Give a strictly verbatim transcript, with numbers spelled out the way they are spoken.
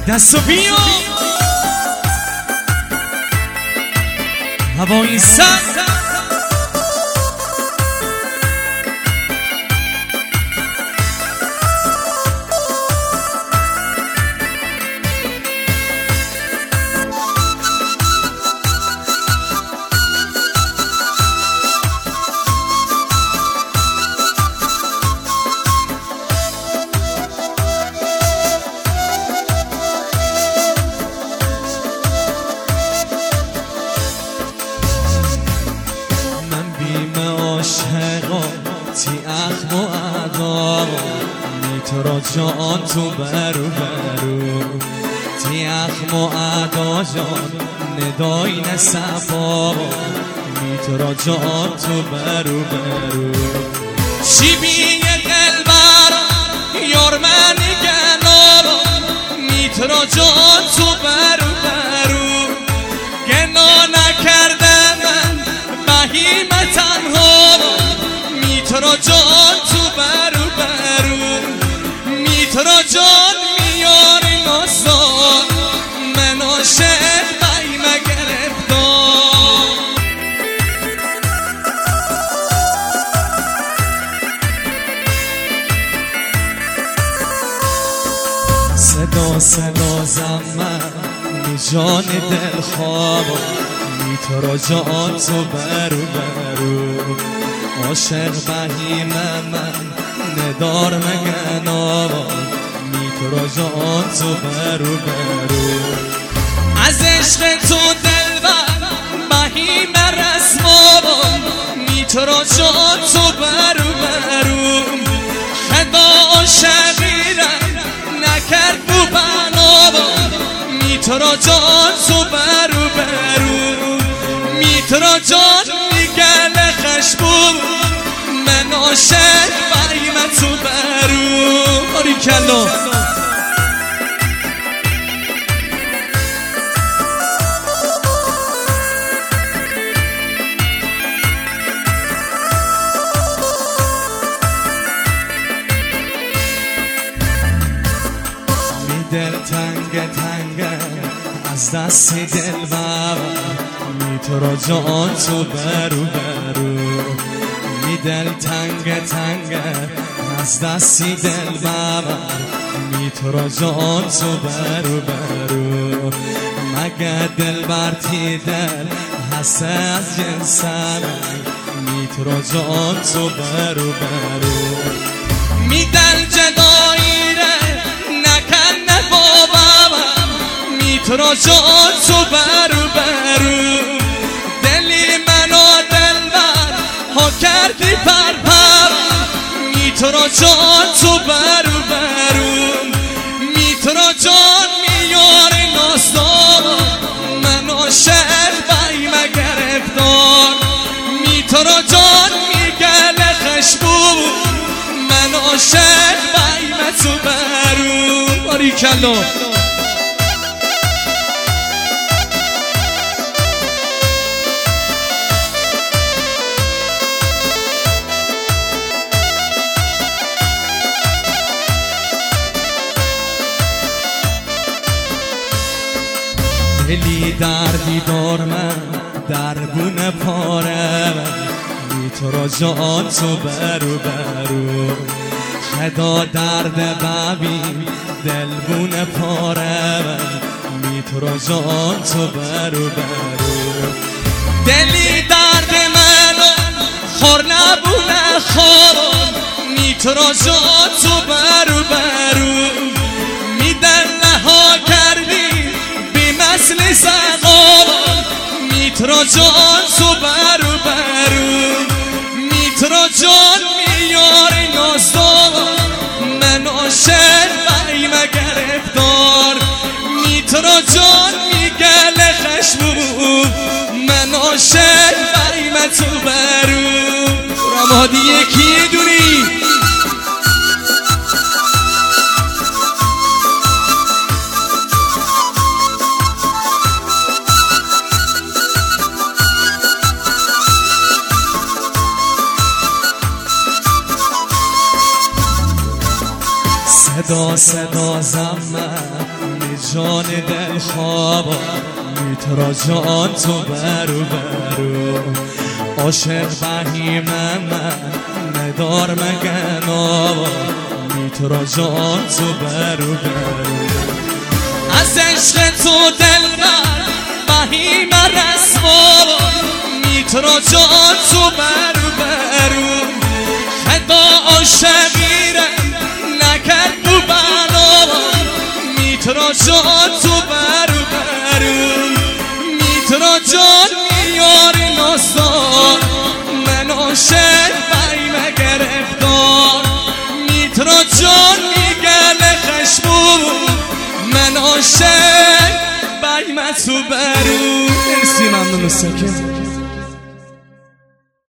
دستو بیا هوایی سر تی اخم و ادا میترا جان تو برو برو تی اخم و ادا جان ندای نصفا میترا جان تو برو برو شیبی دلبر یار من گنابا میترا جان تو برو برو گنا نکرده من بهیم تنها میترا جان تو برو برو میترا جان میاری نازان من عاشق بیم گرفتار صدا صدا زمن می جان دل خواب میترا جان تو برو برو عاشق بهیم من ندار مگن آبا میترا جان تو برو برو از عشق تو دلبر بهیم رسم آبا میترا جان تو برو برو خدا شقیرم نکرد بو بنابا میترا جان تو برو برو میترا جان میگل خشبون من عاشق بیم تو برو آری کلا می دل تنگ تنگ از دست دل بابا میترا جان تو برو برو می دل تنگ تنگ از دستی دل بابا میترا جان تو برو برو مگه دل برتی دل حسه از جنسم میترا جان تو برو برو می دل جدایی ره نکن بابا میترا جان تو برو برو دلی منو دلبر ها کردی پر پر میترا جان تو برو برو میترا جان میاری ناستان من عاشق بیم گرفتار میترا جان میگل خشبون من عاشق بیم تو برو آری کلا دلی دردی دار من دربون پاره میترا جان تو برو برو خدا درد ببین دلبون پاره میترا جان تو برو برو دلی درد منو خور نبونه خواب میترا جان تو برو برو میدن نها کردی مثل سقام میترا جان تو برو برو میترا جان میاری ناستان من عاشق بیم گرفتار میترا جان میگل خشبون من عاشق بیم تو برو رمادی یکی دونی صدا صدا زمن می جان دل خوابا میترا جان تو برو برو عاشق بهیم من ندار مگن آبا میترا جان تو برو برو از عشق تو دل بر بهیم رسوا میترا جان تو برو برو خدا عاشقیرم نکرد تو بنا میترا جان تو برو برو میترا جان میاری ناسا من عاشق بیم گرفتار میترا جان میگل خشمون من عاشق بیم تو برو. مرسی ممنون سکن.